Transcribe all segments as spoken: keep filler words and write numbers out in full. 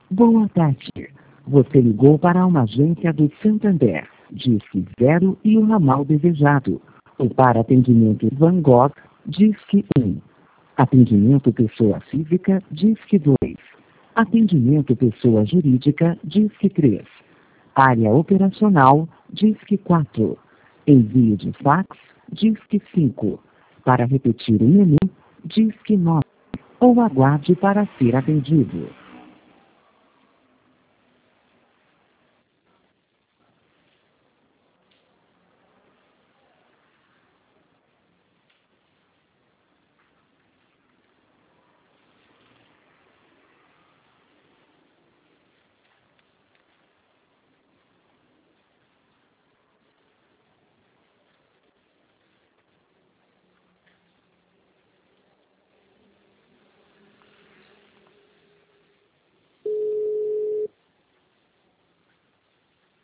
Boa tarde. Você ligou para uma agência do Santander. Disque zero e o ramal desejado. Ou para atendimento Van Gogh, Disque um. Atendimento pessoa física, Disque dois. Atendimento pessoa jurídica, Disque três. Área operacional, Disque quatro. Envio de fax, Disque cinco. Para repetir o menu, Disque nove. Ou aguarde para ser atendido.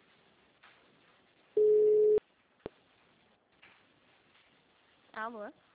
Alô?